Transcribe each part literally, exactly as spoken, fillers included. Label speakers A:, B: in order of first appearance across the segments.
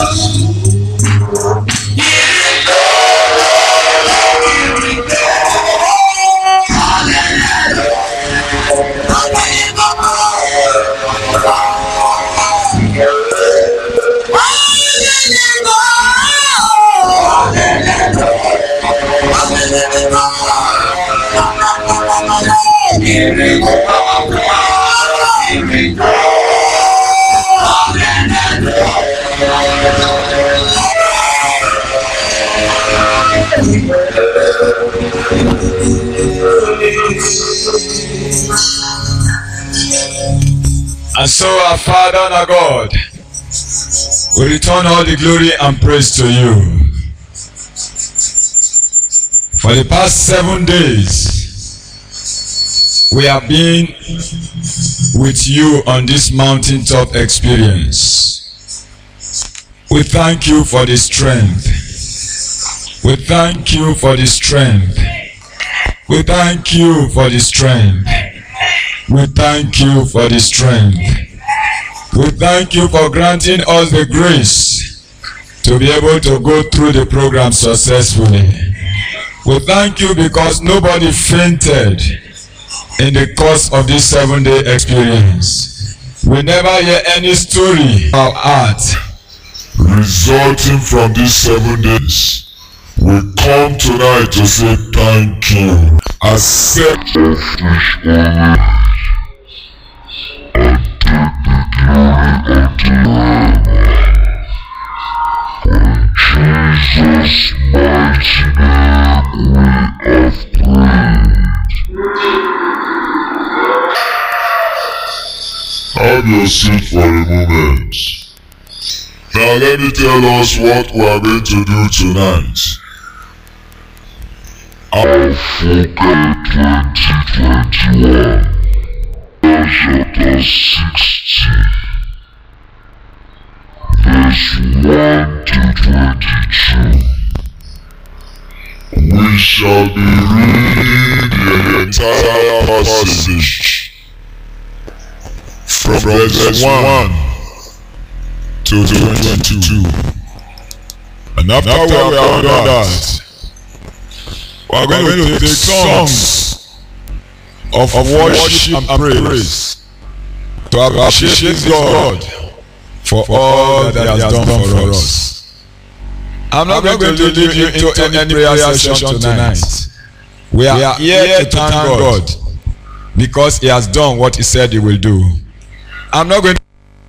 A: And so, our Father and our God, we return all the glory and praise to you. For the past seven days, we have been with you on this mountaintop experience. We thank you for the strength. We thank you for the strength. We thank you for the strength. We thank you for the strength. We thank you for granting us the grace to be able to go through the program successfully. We thank you because nobody fainted in the course of this seven-day experience. We never hear any story of art
B: resulting from these seven days. We come tonight to say thank you. Accept our fresh honor and take the glory unto Him. For in Jesus' mighty name we have prayed. Have your seat for a moment. Now let me tell us what we are going to do tonight. Afoka twenty twenty-one, chapter sixteen, verse one to twenty-two. We shall be reading the entire passage from, from verse one to twenty-two. And after, after we have done that, we are going, going to take songs of, of worship and praise to appreciate God for all that He has done for us. I'm not going to lead you into any prayer session tonight. We are here to thank God because He has done what He said He will do. I'm not going to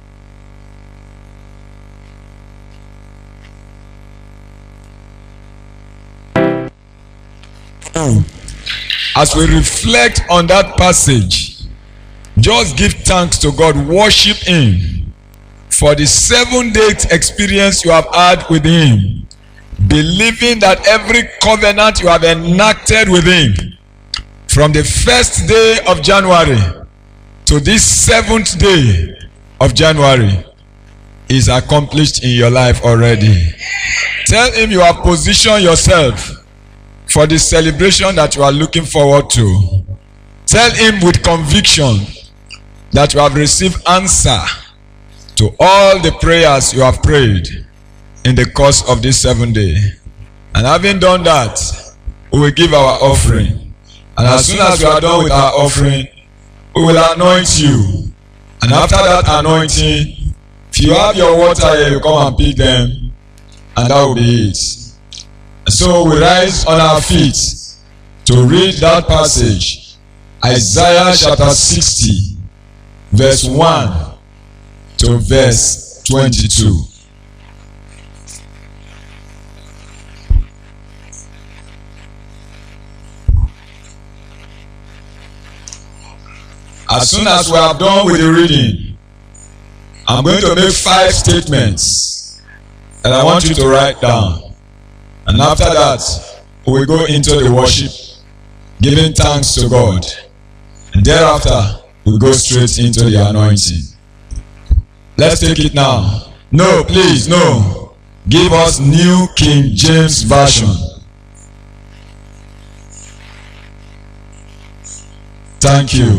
B: as we reflect on that passage, just give thanks to God, worship Him for the seven days experience you have had with Him, believing that every covenant you have enacted with Him from the first day of January to this seventh day of January is accomplished in your life already. Tell Him you have positioned yourself for the celebration that you are looking forward to. Tell Him with conviction that you have received answer to all the prayers you have prayed in the course of this seven day. And having done that, we will give our offering. And as soon as we are done with our offering, we will anoint you. And after that anointing, if you have your water here, you come and pick them, and that will be it. So we rise on our feet to read that passage, Isaiah chapter sixty, verse one to verse twenty-two. As soon as we have done with the reading, I'm going to make five statements that I want you to write down. And after that, we will go into the worship, giving thanks to God. And thereafter, we'll go straight into the anointing. Let's take it now. No, please, no. Give us New King James Version. Thank you.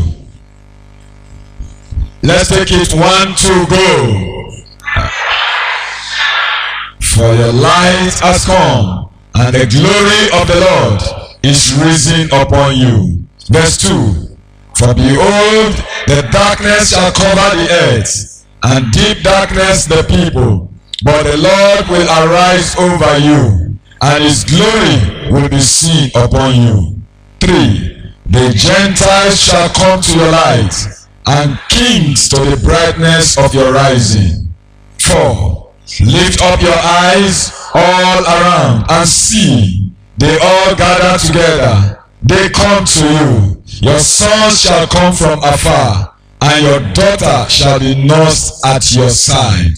B: Let's take it one, two, go.
A: For your light has come, and the glory of the Lord is risen upon you. Verse two. For behold, the darkness shall cover the earth, and deep darkness the people. But the Lord will arise over you, and his glory will be seen upon you. Three. The Gentiles shall come to your light, and kings to the brightness of your rising. Four. Lift up your eyes all around and see. They all gather together. They come to you. Your sons shall come from afar, and your daughter shall be nursed at your side.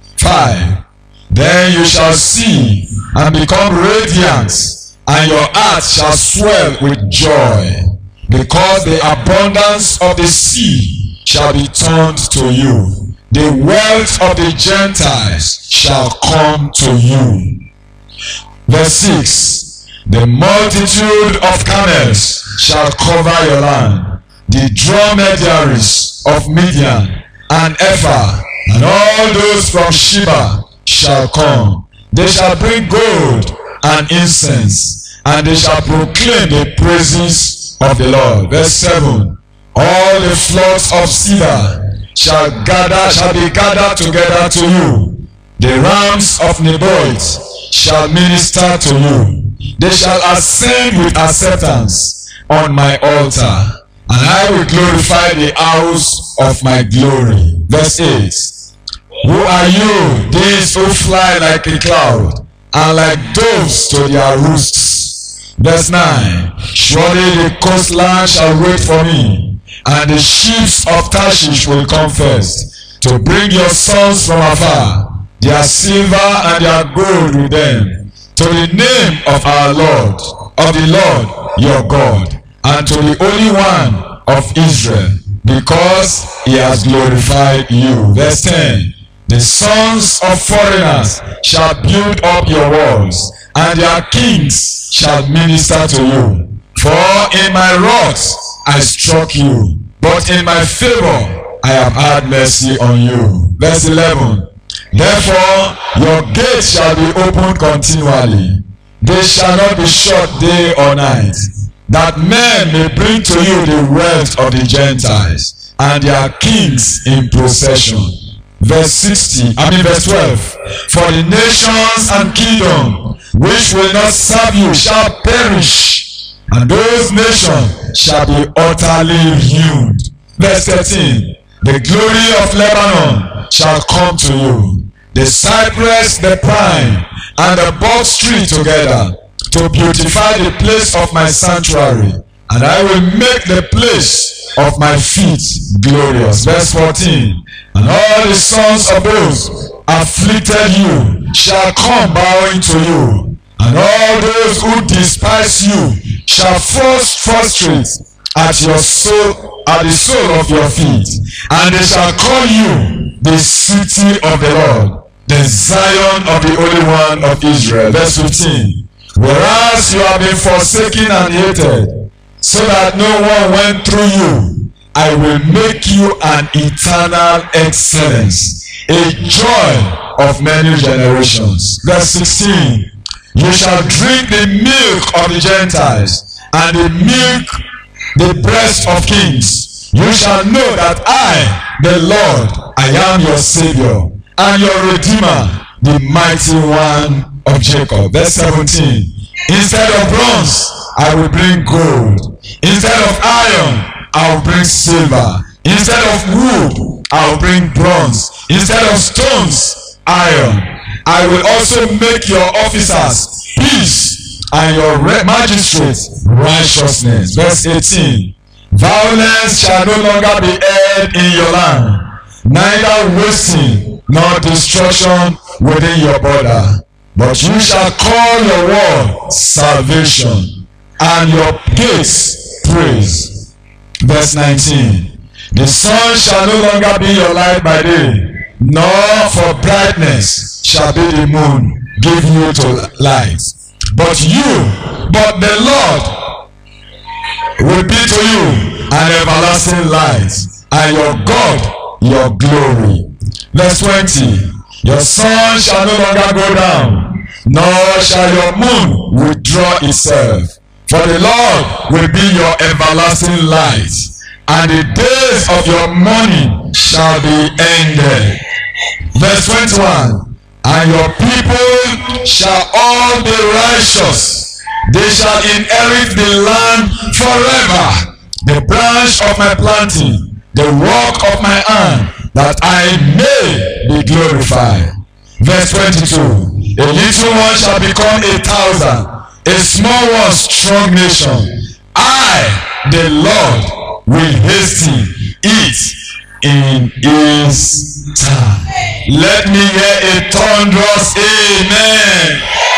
A: Five. Then you shall see and become radiant, and your heart shall swell with joy, because the abundance of the sea shall be turned to you. The wealth of the Gentiles shall come to you. Verse six. The multitude of camels shall cover your land. The dromedaries of Midian and Ephah and all those from Sheba shall come. They shall bring gold and incense, and they shall proclaim the praises of the Lord. Verse seven. All the flocks of cedar shall gather shall be gathered together to you. The rams of Nebaioth shall minister to you. They shall ascend with acceptance on my altar, and I will glorify the house of my glory. Verse eight. Who are you, these who fly like a cloud, and like doves to their roosts? Verse nine. Surely the coastland shall wait for me, and the ships of Tarshish will come first, to bring your sons from afar, their silver and their gold with them, to the name of our Lord, of the Lord your God, and to the Holy One of Israel, because he has glorified you. Verse ten. The sons of foreigners shall build up your walls, and their kings shall minister to you. For in my wrath I struck you, but in my favor I have had mercy on you. Verse eleven. Therefore your gates shall be opened continually. They shall not be shut day or night, that men may bring to you the wealth of the Gentiles, and their kings in procession. Verse sixty, I mean verse twelve. For the nations and kingdom which will not serve you shall perish, and those nations shall be utterly ruined. Verse thirteen. The glory of Lebanon shall come to you, the cypress, the pine, and the box tree together, to beautify the place of my sanctuary, and I will make the place of my feet glorious. Verse fourteen. And all the sons of those afflicted you shall come bowing to you, and all those who despise you shall first prostrate at your soul, at the sole of your feet, and they shall call you the city of the Lord, the Zion of the Holy One of Israel. Verse fifteen. Whereas you have been forsaken and hated, so that no one went through you, I will make you an eternal excellence, a joy of many generations. Verse sixteen. You shall drink the milk of the Gentiles, and the milk, the breast of kings. You shall know that I, the Lord, I am your Savior, and your Redeemer, the mighty one of Jacob. Verse seventeen. Instead of bronze, I will bring gold. Instead of iron, I will bring silver. Instead of wood, I will bring bronze. Instead of stones, iron. I will also make your officers peace, and your magistrates righteousness. Verse eighteen. Violence shall no longer be heard in your land, neither wasting nor destruction within your border. But you shall call your word salvation, and your gates praise. Verse nineteen. The sun shall no longer be your light by day, nor for brightness shall be the moon give you to light. But you, but the Lord will be to you an everlasting light, and your God your glory. Verse twenty. Your sun shall no longer go down, nor shall your moon withdraw itself. For the Lord will be your everlasting light, and the days of your mourning shall be ended. Verse twenty-one. And your people shall all be righteous. They shall inherit the land forever. The branch of my planting, the work of my hand, that I may be glorified. Verse twenty-two. A little one shall become a thousand, a small one strong nation. I, the Lord, will hasten it in his time. Let me hear a thunderous amen.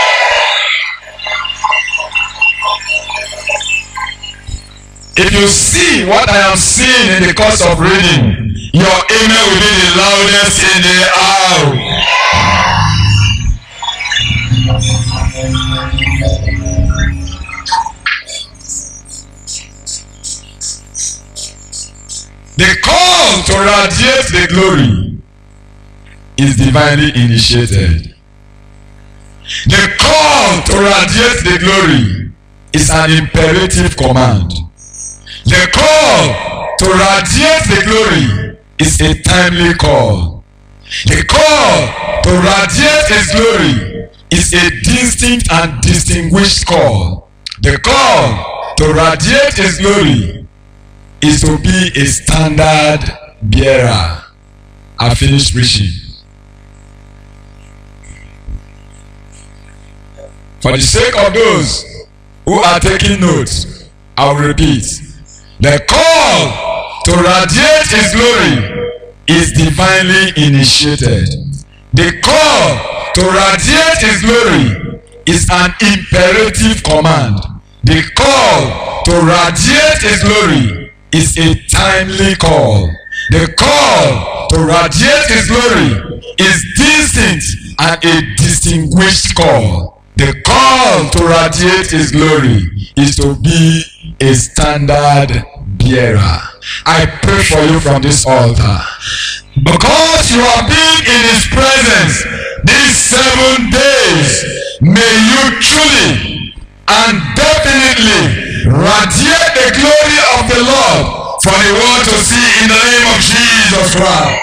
A: If you see what I am seeing in the course of reading, your amen will be the loudest in the house. The call to radiate the glory is divinely initiated. The call to radiate the glory is an imperative command. The call to radiate the glory is a timely call. The call to radiate his glory is a distinct and distinguished call. The call to radiate his glory is to be a standard bearer. I finished preaching. For the sake of those who are taking notes, I will repeat. The call to radiate his glory is divinely initiated. The call to radiate his glory is an imperative command. The call to radiate his glory is a timely call. The call to radiate his glory is distinct and a distinguished call. The call to radiate his glory is to be a standard bearer. I pray for you from this altar. Because you have been in his presence these seven days, may you truly and definitely radiate the glory of the Lord for the world to see in the name of Jesus Christ.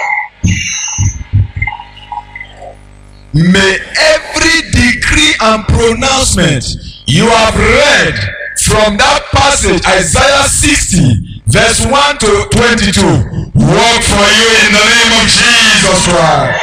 A: May every decree and pronouncement you have read from that passage, Isaiah sixty, verse one to twenty-two, work for you in the name of Jesus Christ.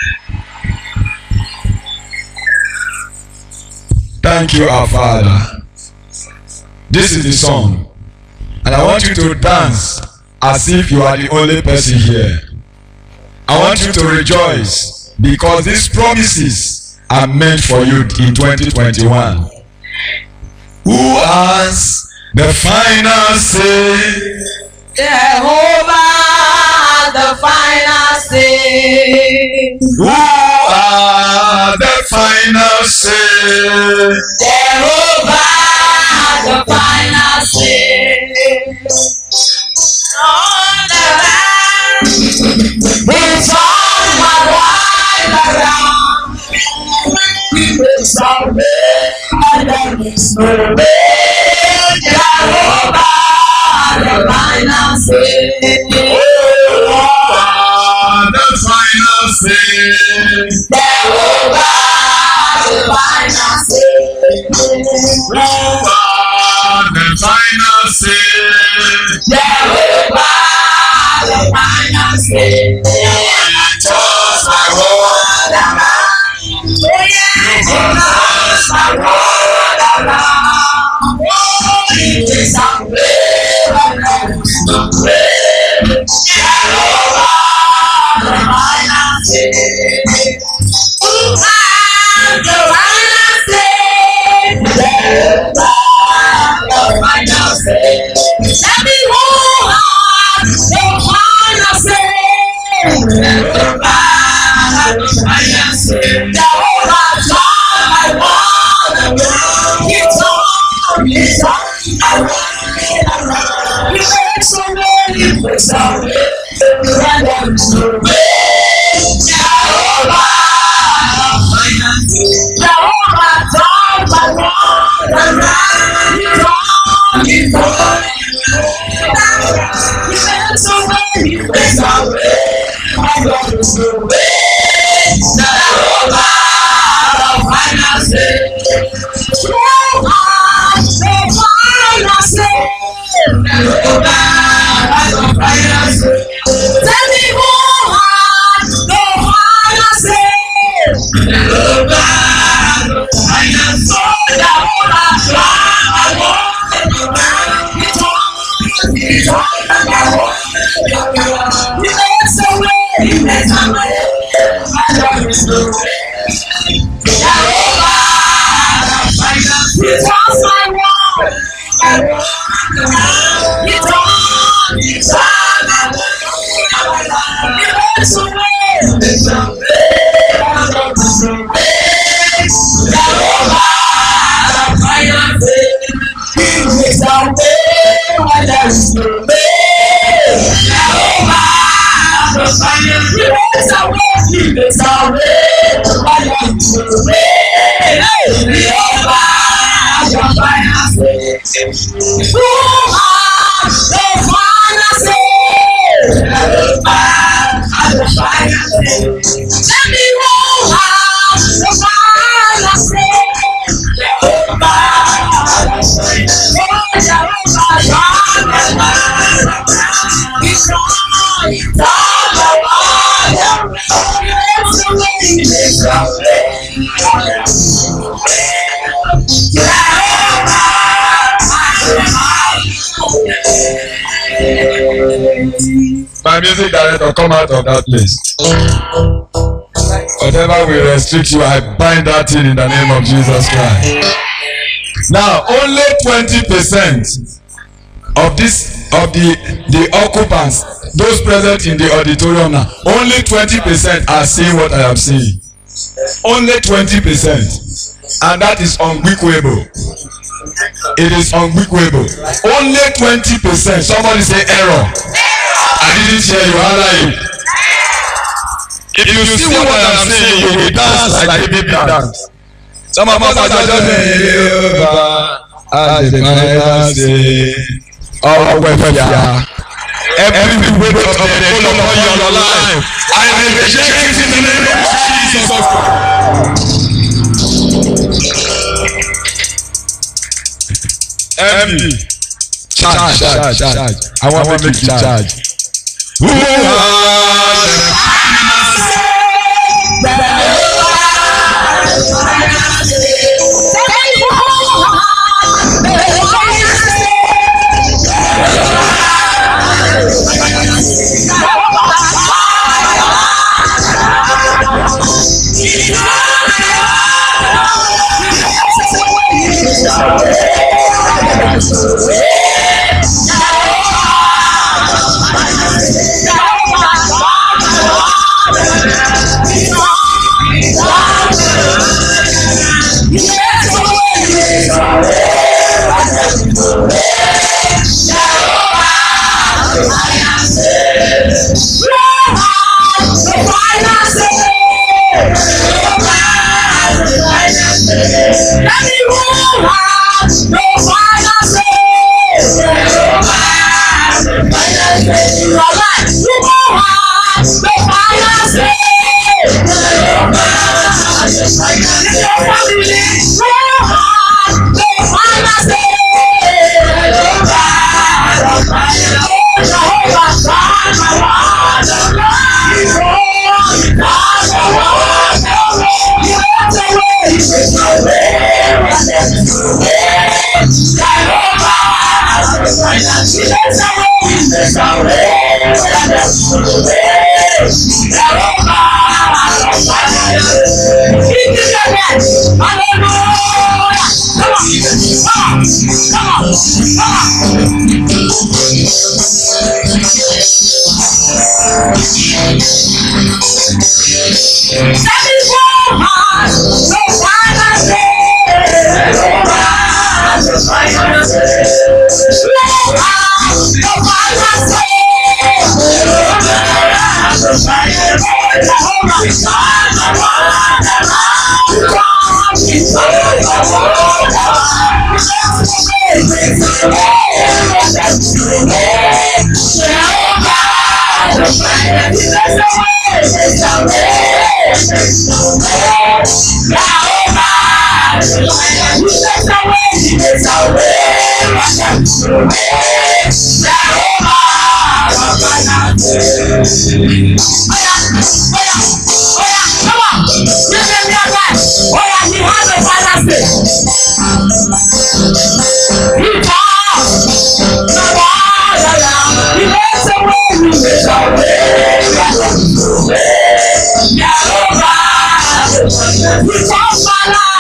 A: Thank you, our Father. This is the song, and I want you to dance as if you are the only person here. I want you to rejoice because these promises are meant for you in twenty twenty-one. Who has the final say?
C: Jehovah has the final say.
A: Who has the final say?
C: Jehovah has the final say. On the land, his arms are wide around. His arms and there is no way. Jehovah has the final say.
A: Jehovah the final say.
C: Jehovah has the final say.
A: Jehovah the final say.
C: Jehovah has the final say.
A: Just my word around.
C: Just my word around. It is a way, but there is no way. Jehovah has the final say. Who has the final say?
B: My music director, come out of that place. Whatever will restrict you, I bind that thing in the name of Jesus Christ. Now, only twenty percent of this of the the occupants, those present in the auditorium now, only twenty percent are seeing what I am seeing. Only twenty percent, and that is unbearable. It is unbearable. Only twenty percent. Somebody say error. I didn't hear you. Highlight it. If you, you see, see what, what I am saying, you will dance like, like a baby dance. Some of us are just saying, as the Bible says, oh, yeah. Every weight of the devil upon your life, I reject it in the name of Jesus Christ. M D. Charge, charge, charge, charge. I want, I want to make you charge. charge. Who are
C: Come on, give me your life.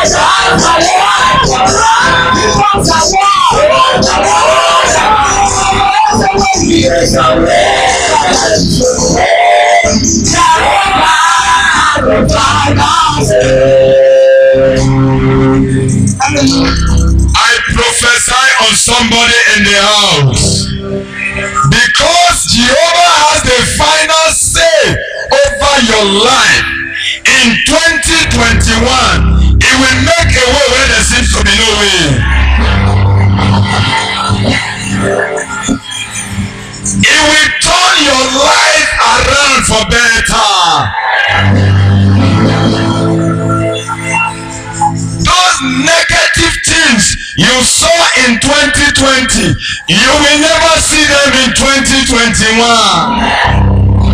A: I prophesy on somebody in the house, because Jehovah has the final say over your life. In twenty twenty-one, He will make a way where there seems to be no way. He will turn your life around for better. Those negative things you saw in twenty twenty, you will never see them in twenty twenty-one.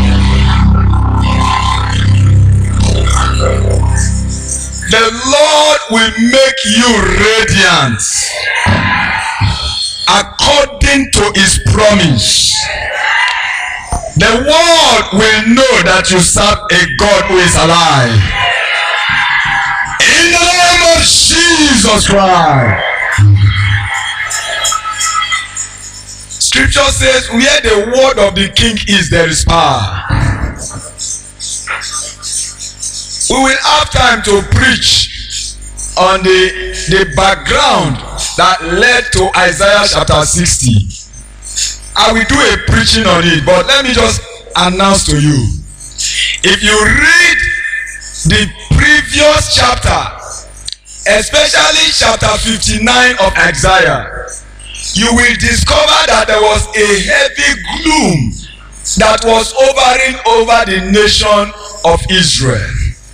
A: The Lord will make you radiant according to His promise. The world will know that you serve a God who is alive. In the name of Jesus Christ. Scripture says, where the word of the king is, there is power. We will have time to preach on the, the background that led to Isaiah chapter sixty. I will do a preaching on it, but let me just announce to you. If you read the previous chapter, especially chapter fifty-nine of Isaiah, you will discover that there was a heavy gloom that was hovering over the nation of Israel.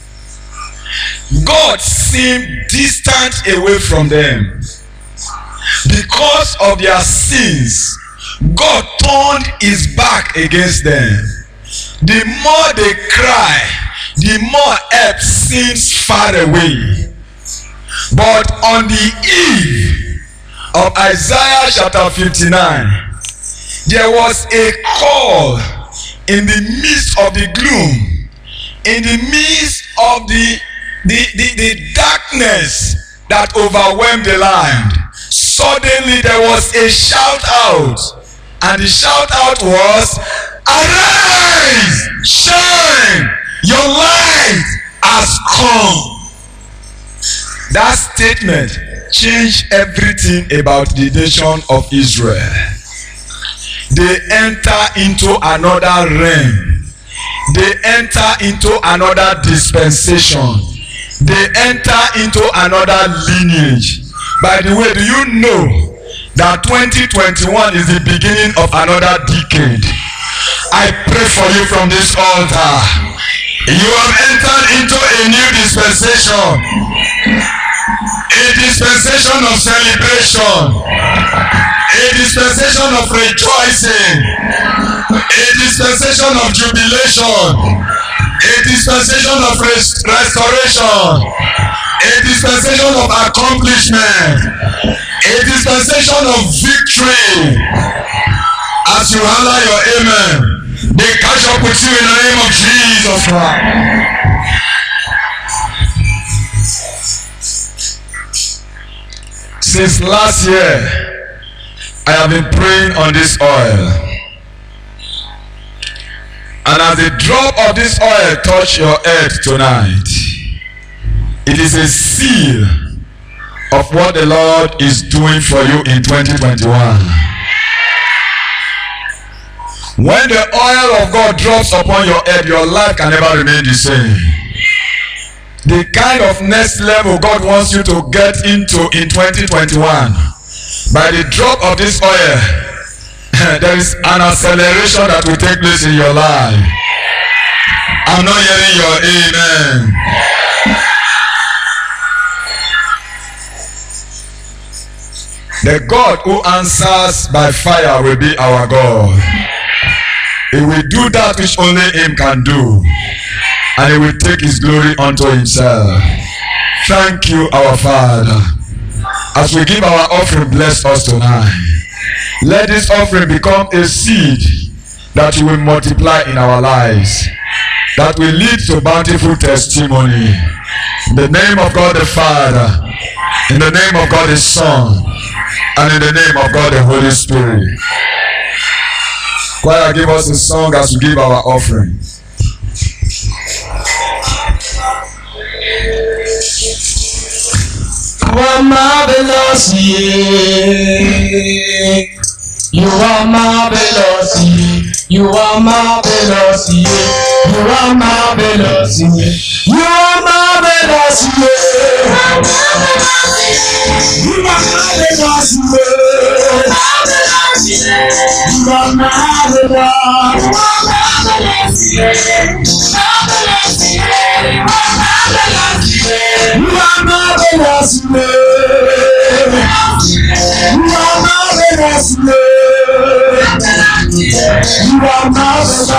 A: God seemed distant away from them. Because of their sins, God turned His back against them. The more they cry, the more help seems far away. But on the eve of Isaiah chapter fifty-nine, there was a call in the midst of the gloom, in the midst of the The, the, the darkness that overwhelmed the land. Suddenly there was a shout out, and the shout out was, arise, shine, your light has come. That statement changed everything about the nation of Israel. They enter into another realm. They enter into another dispensation. They enter into another lineage. By the way, do you know that twenty twenty-one is the beginning of another decade? I pray for you from this altar. You have entered into a new dispensation. A dispensation of celebration. A dispensation of rejoicing. A dispensation of jubilation. A dispensation of rest restoration, a dispensation of accomplishment, a dispensation of victory. As you holler your amen, they catch up with you in the name of Jesus Christ. Since last year, I have been praying on this oil. And as the drop of this oil touch your head tonight, it is a seal of what the Lord is doing for you in twenty twenty-one. When the oil of God drops upon your head, your life can never remain the same. The kind of next level God wants you to get into in twenty twenty-one, by the drop of this oil, there is an acceleration that will take place in your life. I'm not hearing your amen. The God who answers by fire will be our God. He will do that which only Him can do, and He will take His glory unto Himself. Thank you, our Father. As we give our offering, bless us tonight. Let this offering become a seed that you will multiply in our lives, that will lead to bountiful testimony. In the name of God the Father, in the name of God the Son, and in the name of God the Holy Spirit. Choir, give us a song as we give our offering.
C: You are marvelous, yeah. You are marvelous, yeah. You are marvelous, yeah. You are marvelous, yeah. You are marvelous, yeah. You are marvelous, yeah. You are marvelous, you are marvelous, you are marvelous, you are marvelous,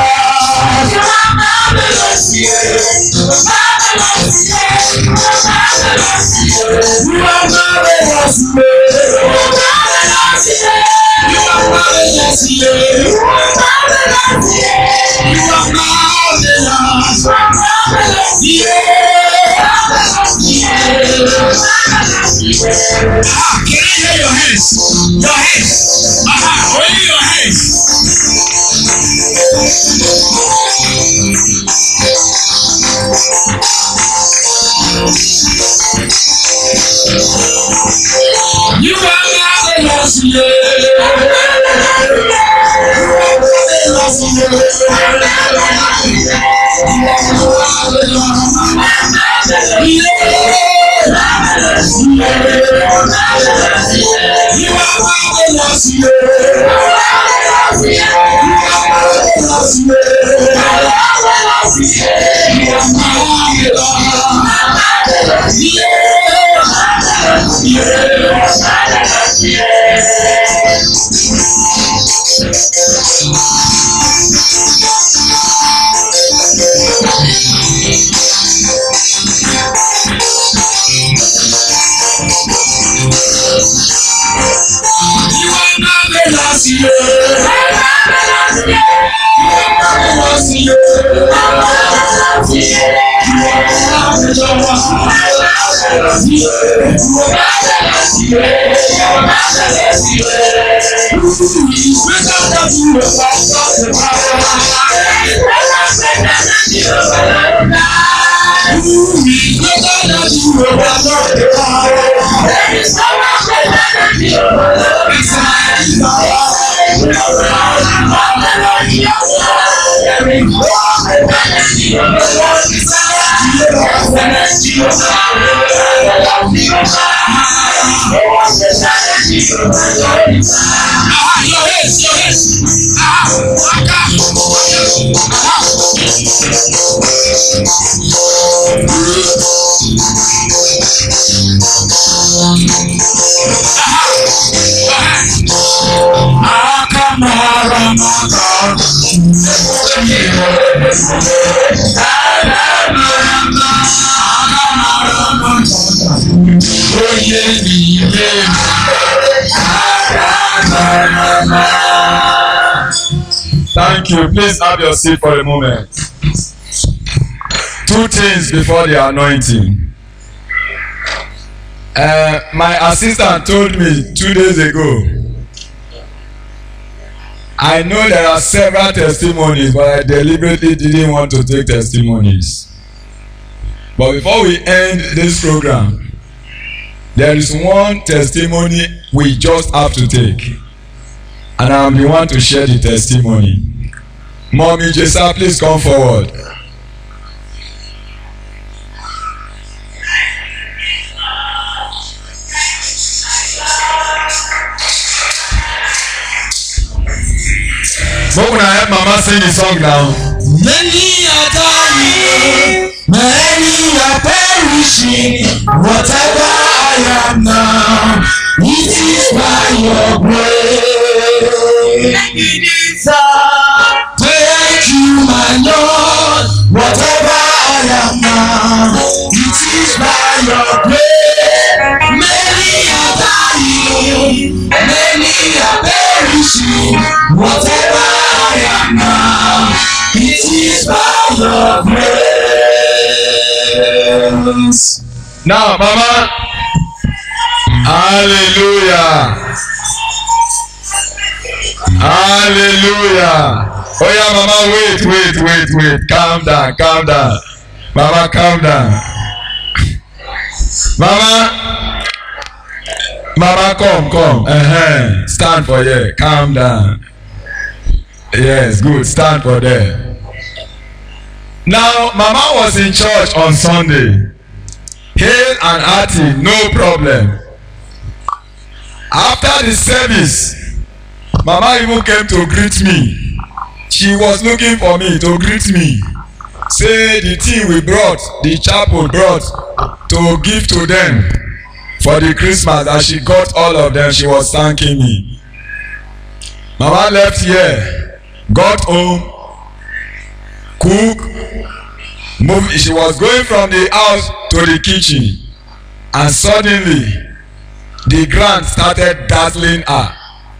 C: Ah, can I hear your hands? Your hands. Aha, only your hands. You are marvelous, yeah.
A: Thank you. Please have your seat for a moment. Two things before the anointing. Uh, my assistant told me two days ago. I know there are several testimonies, but I deliberately didn't want to take testimonies. But before we end this program, there is one testimony we just have to take. And I'm the one to share the testimony. Mommy Jessa, please come forward. But when I help Mama sing the song now.
C: Many are dying, many are perishing. Whatever I am now, it is by your grace. Thank you, my Lord. Whatever I am now, it is by your grace. Many are dying, many are perishing. Whatever I am now, it is by your grace.
B: Now, Mama, hallelujah. Hallelujah. Oh yeah, Mama, wait, wait, wait, wait. Calm down, calm down. Mama, calm down. Mama, Mama, come, come. Uh-huh. Stand for here. Calm down. Yes, good. Stand for there. Now, Mama was in church on Sunday. Hale and hearty, no problem. After the service, Mama even came to greet me. She was looking for me to greet me. Say the thing we brought, the chapel brought to give to them for the Christmas, that she got all of them. She was thanking me. Mama left here, got home, cook, moved. She was going from the house to the kitchen, and suddenly the ground started dazzling her.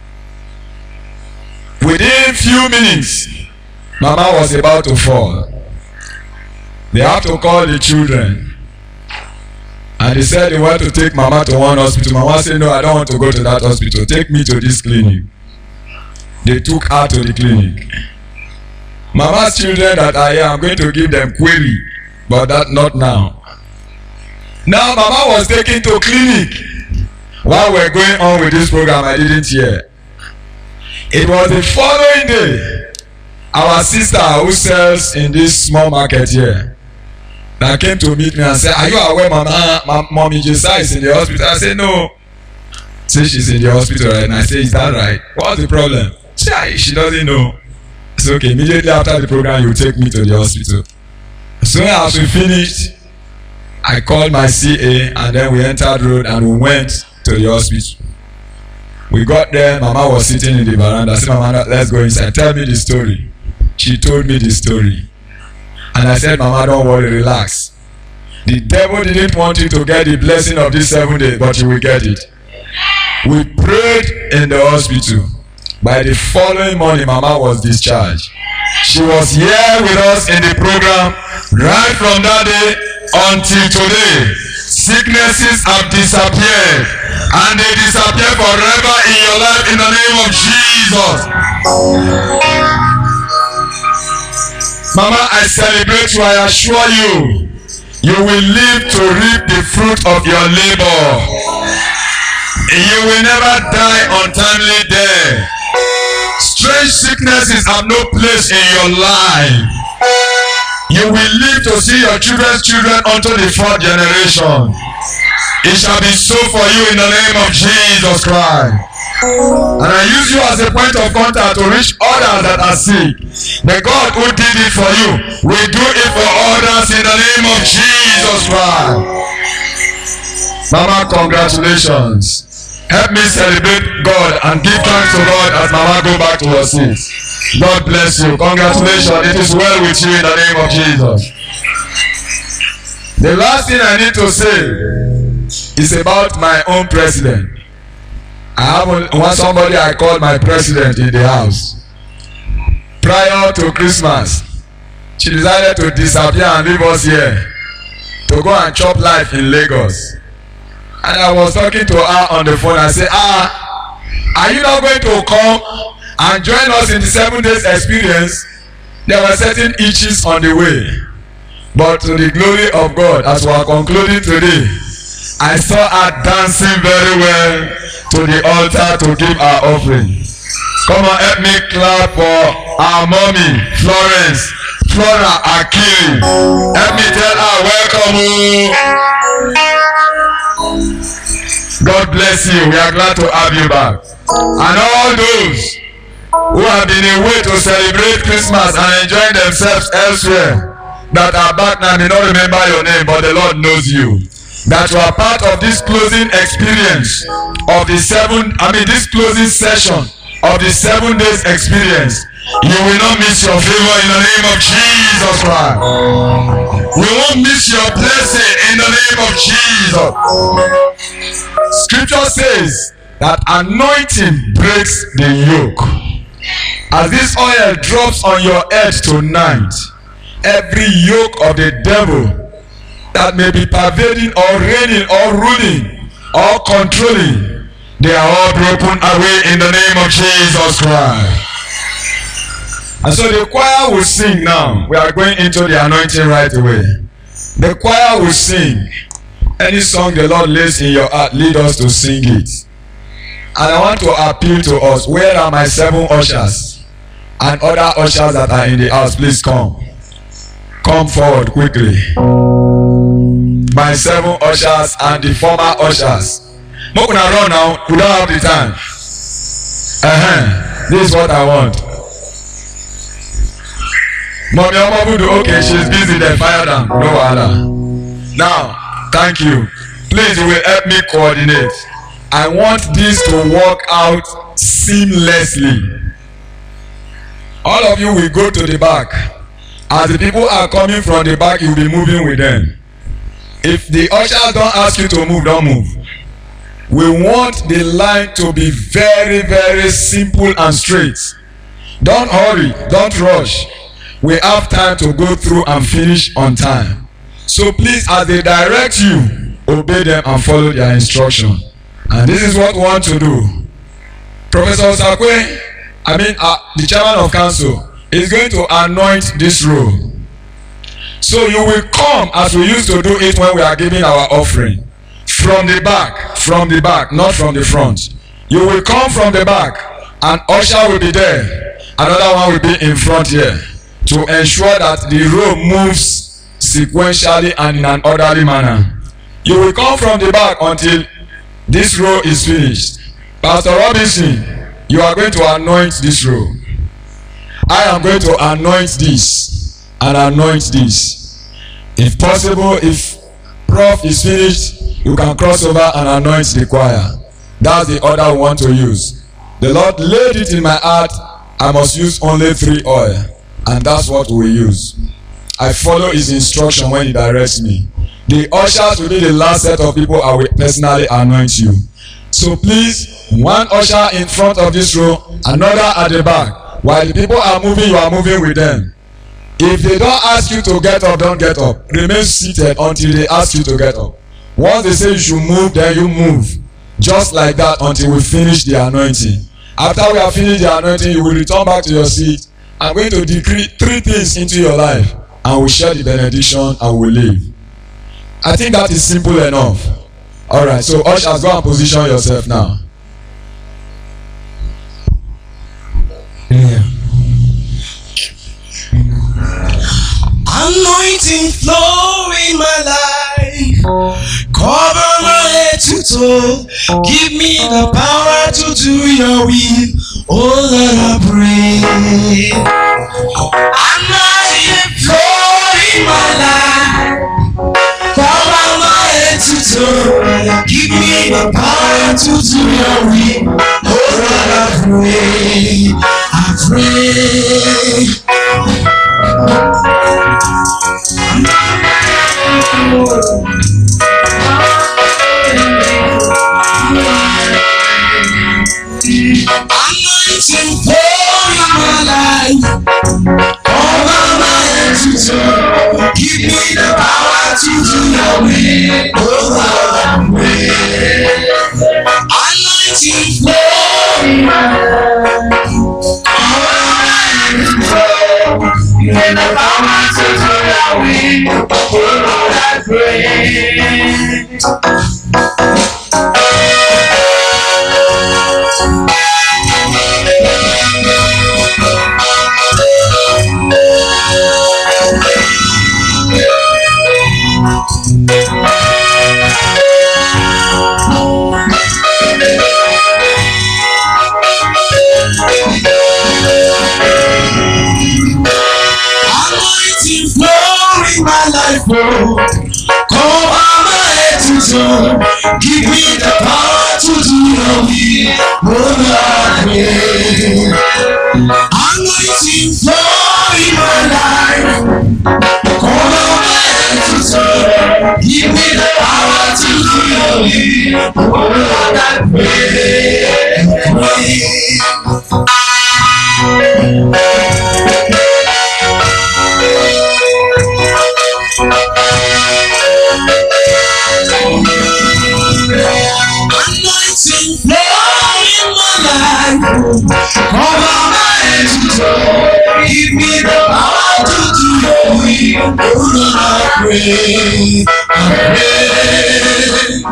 B: Within few minutes, Mama was about to fall. They have to call the children, and they said they want to take Mama to one hospital. Mama said, no, I don't want to go to that hospital. Take me to this clinic. They took her to the clinic. Mama's children that are here, I'm going to give them query, but that not now. Now Mama was taken to clinic. While we're going on with this program, I didn't hear. It was the following day, our sister who sells in this small market here, that came to meet me and said, are you aware Mama, Ma, Mommy Josiah is in the hospital? I said, no. Say she's in the hospital right now. I said, is that right? What's the problem? She, she doesn't know. It's okay. Immediately after the program, you take me to the hospital. So as we finished, I called my C A, and then we entered road and we went to the hospital. We got there. Mama was sitting in the veranda. I said, Mama, let's go inside. Tell me the story. She told me the story. And I said, Mama, don't worry, relax. The devil didn't want you to get the blessing of this seven days, but you will get it. We prayed in the hospital. By the following morning, Mama was discharged. She was here with us in the program right from that day until today. Sicknesses have disappeared, and they disappear forever in your life in the name of Jesus. Mama, I celebrate you. I assure you, you will live to reap the fruit of your labor. You will never die untimely death. Strange sicknesses have no place in your life. You will live to see your children's children unto the fourth generation. It shall be so for you in the name of Jesus Christ. And I use you as a point of contact to reach others that are sick. The God who did it for you will do it for others in the name of Jesus Christ. Mama, congratulations. Help me celebrate God and give thanks to God as Mama go back to her seat. God bless you. Congratulations. It is well with you in the name of Jesus. The last thing I need to say is about my own president. I have one somebody I called my president in the house. Prior to Christmas, she decided to disappear and leave us here to go and chop life in Lagos. And I was talking to her on the phone. I said, ah, are you not going to come and join us in the seven days experience? There were certain itches on the way. But to the glory of God, as we are concluding today, I saw her dancing very well to the altar to give our offering. Come on, help me clap for our mommy, Florence, Flora Akiri. Help me tell her, welcome. God bless you. We are glad to have you back. And all those who have been away to celebrate Christmas and enjoy themselves elsewhere, that are back now, may not remember your name, but the Lord knows you. That you are part of this closing experience of the seven, I mean this closing session of the seven days experience. You will not miss your favor in the name of Jesus Christ. We won't miss your blessing in the name of Jesus. Scripture says that anointing breaks the yoke. As this oil drops on your head tonight, every yoke of the devil that may be pervading or reigning or ruling or controlling, they are all broken away in the name of Jesus Christ. And so the choir will sing now. We are going into the anointing right away. The choir will sing. Any song the Lord lays in your heart, lead us to sing it. And I want to appeal to us. Where are my seven ushers? And other ushers that are in the house, please come. Come forward quickly. My seven ushers and the former ushers. Not gonna run now. We don't have the time. Uh-huh. This is what I want. Mommy Omabudu, okay, she's busy there. Fire down. No wahala. Now, thank you. Please, you will help me coordinate. I want this to work out seamlessly. All of you will go to the back. As the people are coming from the back, you'll be moving with them. If the ushers don't ask you to move, don't move. We want the line to be very, very simple and straight. Don't hurry, don't rush. We have time to go through and finish on time. So please, as they direct you, obey them and follow their instruction. And this is what we want to do. Professor Osakwe, I mean uh, the chairman of council, is going to anoint this row. So you will come as we used to do it when we are giving our offering. From the back, from the back, not from the front. You will come from the back, and usher will be there. Another one will be in front here to ensure that the row moves sequentially and in an orderly manner. You will come from the back until this row is finished. Pastor Robinson, you are going to anoint this row. I am going to anoint this and anoint this. If possible, if Prof is finished, you can cross over and anoint the choir. That's the order we want to use. The Lord laid it in my heart, I must use only three oil. And that's what we use. I follow his instruction when he directs me. The ushers will be the last set of people I will personally anoint you. So please, one usher in front of this row, another at the back. While the people are moving, you are moving with them. If they don't ask you to get up, don't get up. Remain seated until they ask you to get up. Once they say you should move, then you move. Just like that until we finish the anointing. After we have finished the anointing, you will return back to your seat. I'm going to decree three things into your life. And we share the benediction and we leave. I think that is simple enough. Alright, so ushers, go and position yourself now.
C: Yeah. Anointing flow in my life, cover my head to toe, give me the power to do your will, oh Lord I pray. Anointing flow in my life, cover my head to toe, give me the power to do your will, oh Lord I pray, I pray. Anointing pour in my life, over my head to toe, give me the power to do your will, oh Lord, way. Anointing pour in my life, over my head to toe, give me the power to do your will, oh Lord, I pray. Anointing flow in my life, oh, cover my head to toe, give me the power to do your will, oh Lord, yeah. Anointing flow in my life, cover my head to toe, give me the power to do your will, oh Lord, I pray, pray. life. Cover my head to toe. Give me the power to do your will. Oh Lord, I pray, I pray.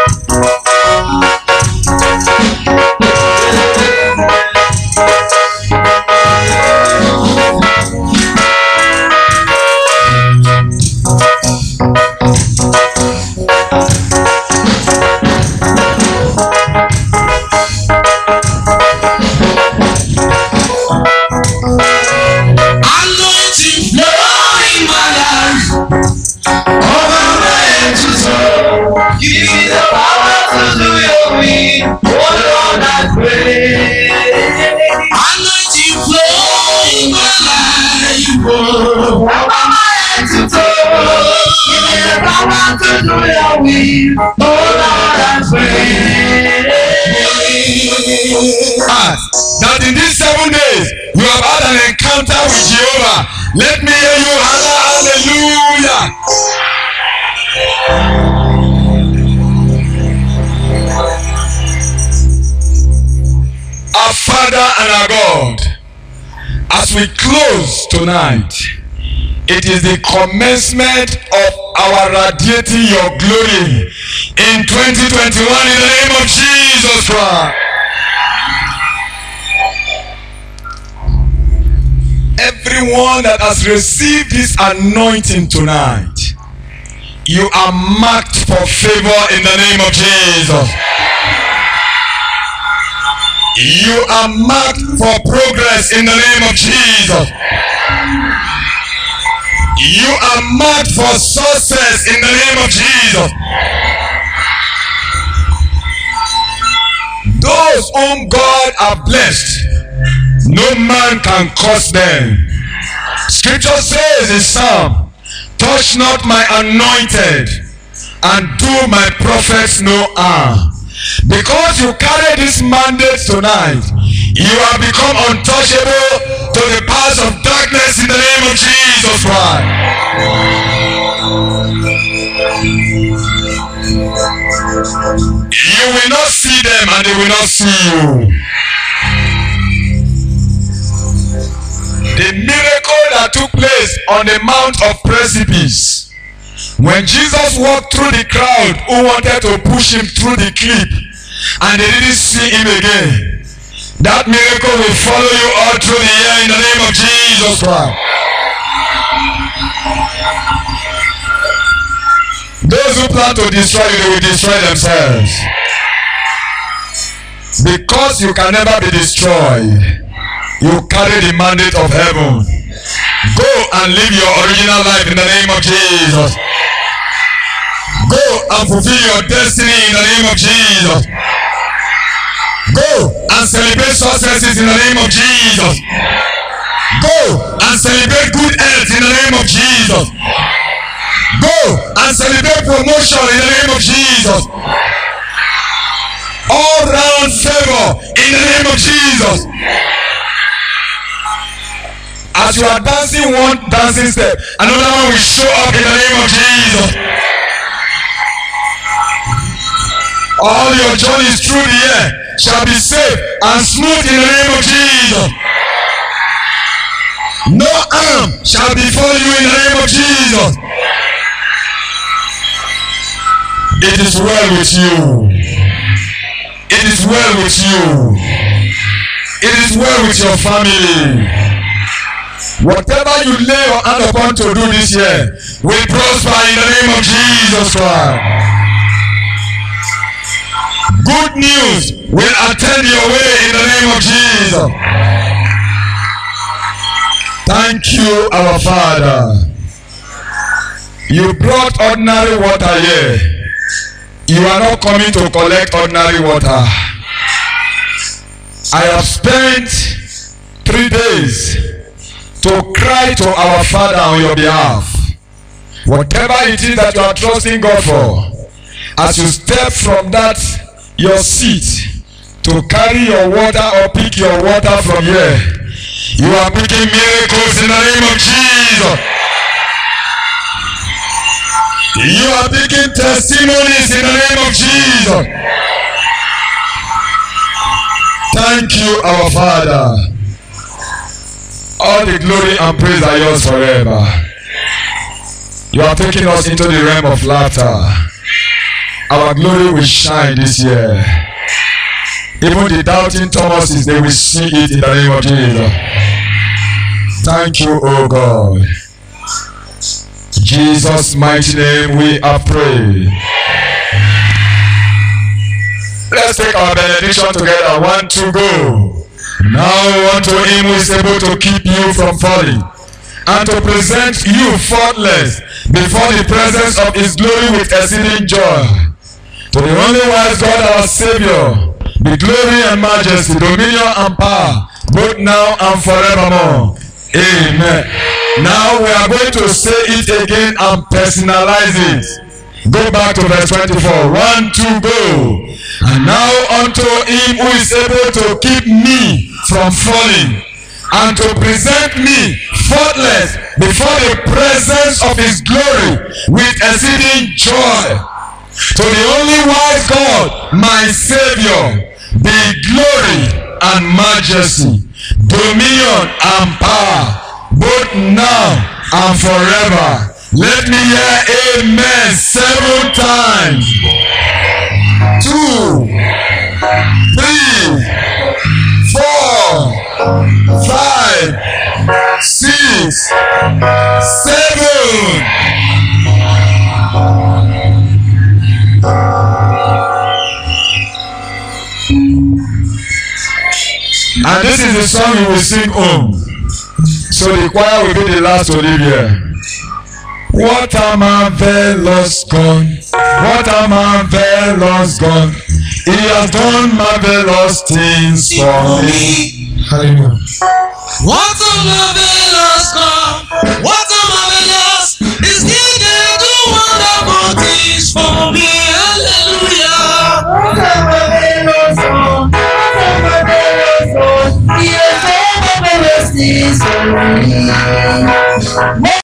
B: Ah, that in these seven days you have had an encounter with Jehovah. Let me hear you holler hallelujah. Our Father and our God, as we close tonight, it is the commencement of our radiating your glory in twenty twenty-one in the name of Jesus Christ. Everyone that has received this anointing tonight, you are marked for favor in the name of Jesus. You are marked for progress in the name of Jesus. You are marked for success in the name of Jesus. Those whom God have blessed, no man can curse them. Scripture says in Psalm, touch not my anointed and do my prophets no harm. Because you carry this mandate tonight, you have become untouchable to the powers of darkness in the name of Jesus Christ. You will not see them and they will not see you. The miracle that took place on the Mount of Precipice, when Jesus walked through the crowd who wanted to push him through the cliff and they didn't see him again, that miracle will follow you all through the year in the name of Jesus Christ. Those who plan to destroy you, they will destroy themselves. Because you can never be destroyed, you carry the mandate of heaven. Go and live your original life in the name of Jesus. Go and fulfill your destiny in the name of Jesus. Go and celebrate successes in the name of Jesus. Go and celebrate good health in the name of Jesus. Go and celebrate promotion in the name of Jesus. All round favor in the name of Jesus. As you are dancing one dancing step, another one will show up in the name of Jesus. All your journeys through the year shall be safe and smooth in the name of Jesus. No harm shall befall you in the name of Jesus. It is well with you. It is well with you. It is well with your family. Whatever you lay your hand upon to do this year will prosper in the name of Jesus Christ. Good news will attend your way in the name of Jesus. Thank you, our Father. You brought ordinary water here. You are not coming to collect ordinary water. I have spent three days to cry to our Father on your behalf. Whatever it is that you are trusting God for, as you step from that your seat to carry your water or pick your water from here, you are picking miracles in the name of Jesus. You are picking testimonies in the name of Jesus. Thank Thank you, our Father. All the glory and praise are yours forever. You are taking us into the realm of laughter. Our glory will shine this year. Even the doubting Thomases, they will see it in the name of Jesus. Thank you, O God. In Jesus' mighty name we are praying. Let's take our benediction together. One, two, go. Now unto him who is able to keep you from falling, and to present you faultless before the presence of his glory with exceeding joy. To the only wise God our Savior, be glory and majesty, dominion and power, both now and forevermore. Amen. Now we are going to say it again and personalize it. Go back to verse twenty-four. One, two, go. And now unto him who is able to keep me from falling, and to present me faultless before the presence of his glory with exceeding joy. To the only wise God, my Savior, be glory and majesty, dominion and power, both now and forever. Let me hear amen seven times. Two, three, four, five, six, seven. And this is the song you will sing home. So the choir will be the last to leave here. What a marvelous God, what a marvelous God, he has done marvelous things for me. Hallelujah.
C: What a marvelous God, what a marvelous is he that do wonderful things for me. Hallelujah. What a marvelous God, what a marvelous God, he has done marvelous things for me.